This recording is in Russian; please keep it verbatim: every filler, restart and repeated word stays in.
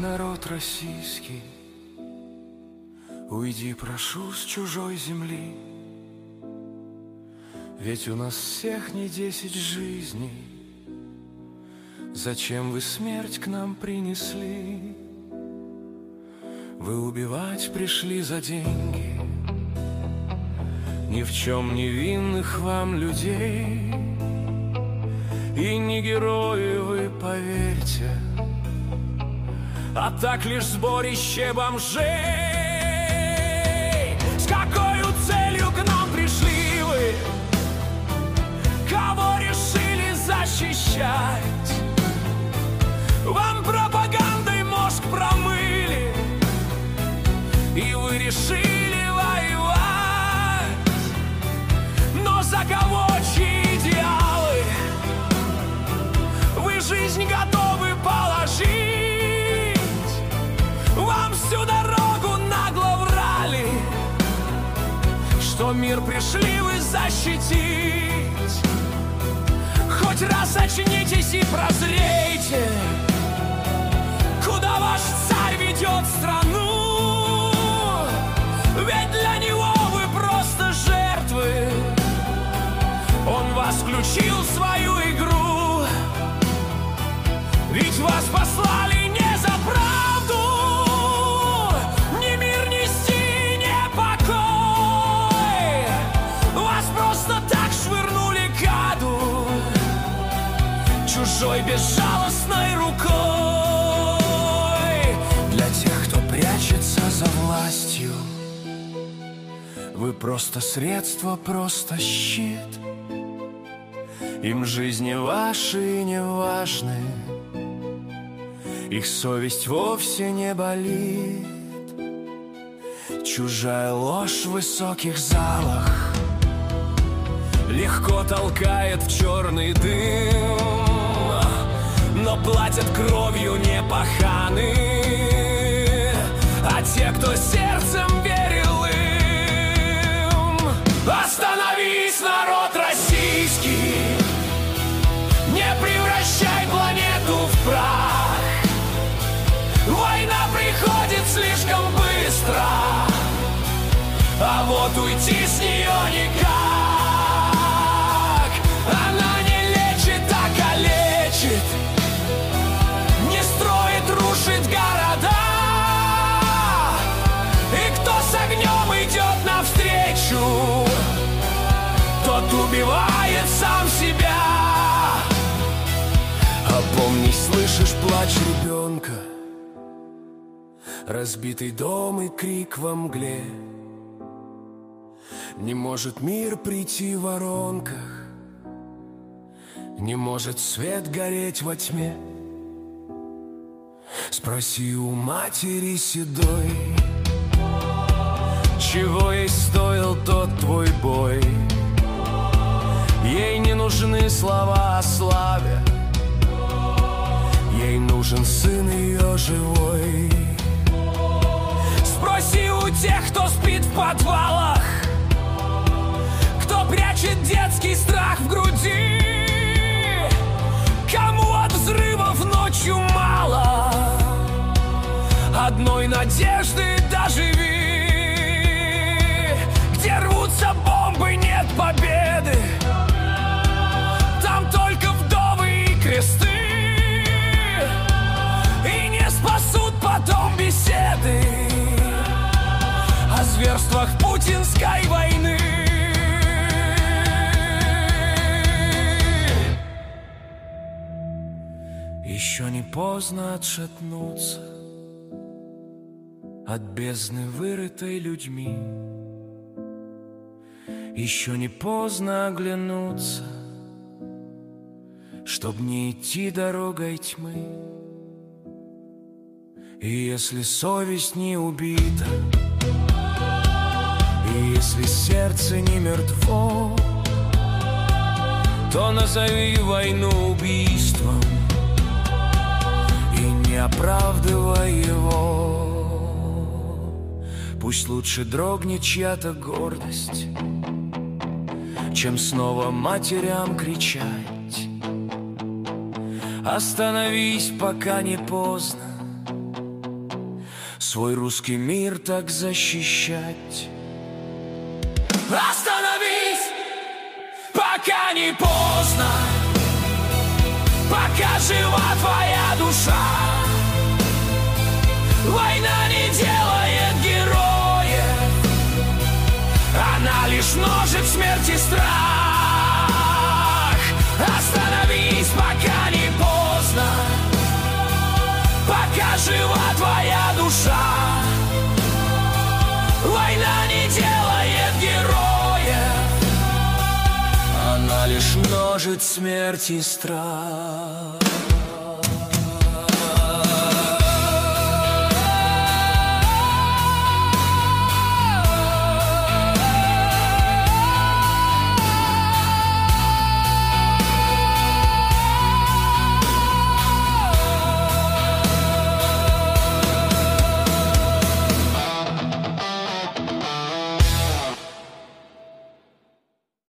народ российский, уйди, прошу, с чужой земли. Ведь у нас всех не десять жизней. Зачем вы смерть к нам принесли? Вы убивать пришли за деньги ни в чем не винных вам людей. И не герои вы, поверьте, а так лишь сборище бомжей. С какой целью к нам пришли вы? Кого решили защищать? Вам пропагандой мозг промыли, и вы решили воевать. Но за кого, чьи идеалы вы жизнь готовы положить? Вам всю дорогу нагло врали, что мир пришли вы защитить. Хоть раз очнитесь и прозрейте, куда ваш царь ведет страну. Ведь для него вы просто жертвы. Он вас включил в свою игру. Ведь вас послали не за правду, ни мир нести, ни покой. Вас просто так швырнули к аду чужой безжалостной рукой. Для тех, кто прячется за властью, вы просто средство, просто щит. Им жизни ваши не важны, их совесть вовсе не болит. Чужая ложь в высоких залах легко толкает в черный дым, но платят кровью не паханы, а те, кто сердцем верил им. Остановись, народ российский, не превращай планету в прах. Война приходит слишком быстро, а вот уйти с нее никак. Она не лечит, а калечит, не строит, рушит города. И кто с огнем идет навстречу, тот убивает сам себя. Опомнись, слышишь плач ребенка, разбитый дом и крик во мгле. Не может мир прийти в воронках, не может свет гореть во тьме. Спроси у матери седой, чего ей стоил тот твой бой. Ей не нужны слова о славе, ей нужен сын ее живой. Спроси у тех, кто спит в подвалах, кто прячет детский страх в груди, кому от взрывов ночью мало одной надежды доживи. Где рвутся бомбы, нет победы, там только вдовы и кресты. И не спасут потом беседы о зверствах путинской войны. Еще не поздно отшатнуться от бездны, вырытой людьми. Еще не поздно оглянуться, чтоб не идти дорогой тьмы. И если совесть не убита, и если сердце не мертво, то назови войну убийством и не оправдывай его. Пусть лучше дрогнет чья-то гордость, чем снова матерям кричать. Остановись, пока не поздно, свой русский мир так защищать. Остановись, пока не поздно, пока жива твоя душа. Война не делает героев, она лишь множит смерть и страх. Остановись, пока не поздно, пока жива твоя душа. Война не делает героев, она лишь множит смерть и страх.